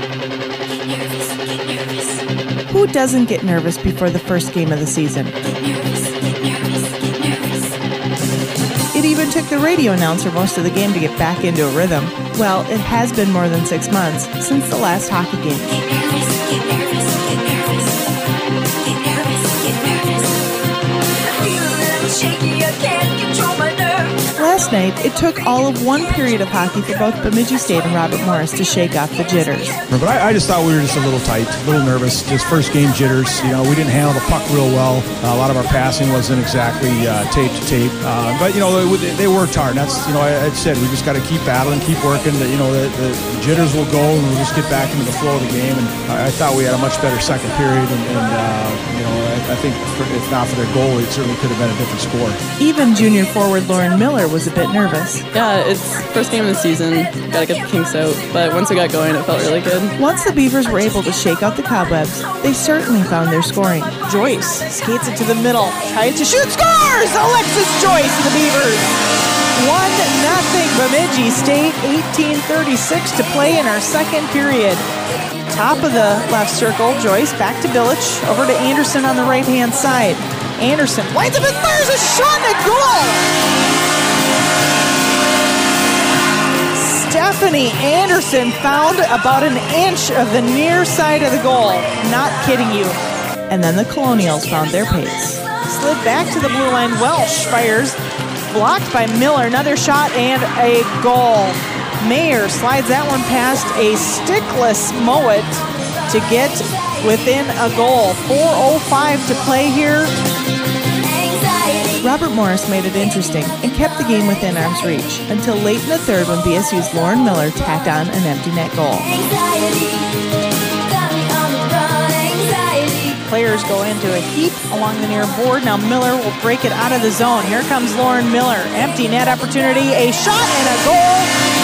Who doesn't get nervous before the first game of the season? It even took the radio announcer most of the game to get back into a rhythm. Well, it has been more than 6 months since the last hockey game. Last night, it took all of one period of hockey for both Bemidji State and Robert Morris to shake off the jitters. But I just thought we were just a little tight, a little nervous. Just first game jitters. You know, we didn't handle the puck real well. A lot of our passing wasn't exactly tape to tape. But, you know, they worked hard. That's, you know, I said we just got to keep battling, keep working. You know, the jitters will go and we'll just get back into the flow of the game. And I thought we had a much better second period. And you know, I think if not for their goal, it certainly could have been a different score. Even junior forward Lauren Miller was a bit nervous. Yeah, it's first game of the season. Got to get the kinks out. But once it got going, it felt really good. Once the Beavers were able to shake out the cobwebs, they certainly found their scoring. Joyce skates it to the middle, tried to shoot, scores! Alexis Joyce of the Beavers. 1-0 Bemidji State, 18:36 to play in our second period. Top of the left circle, Joyce back to Bilic, over to Anderson on the right-hand side. Anderson winds up and fires a shot and a goal! Stephanie Anderson found about an inch of the near side of the goal. Not kidding you. And then the Colonials found their pace. Slid back to the blue line. Welsh fires. Blocked by Miller. Another shot and a goal. Mayer slides that one past a stickless Mowat to get within a goal. 4:05 to play here. Robert Morris made it interesting and kept the game within arm's reach until late in the third when BSU's Lauren Miller tacked on an empty net goal. Players go into a heap along the near board. Now Miller will break it out of the zone. Here comes Lauren Miller. Empty net opportunity. A shot and a goal.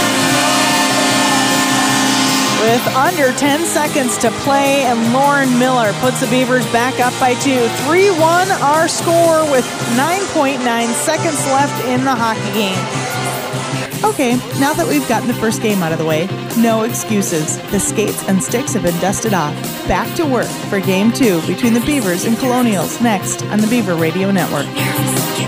With under 10 seconds to play, and Lauren Miller puts the Beavers back up by 2. 3-1 our score with 9.9 seconds left in the hockey game. Okay, now that we've gotten the first game out of the way, no excuses. The skates and sticks have been dusted off. Back to work for Game 2 between the Beavers and Colonials next on the Beaver Radio Network.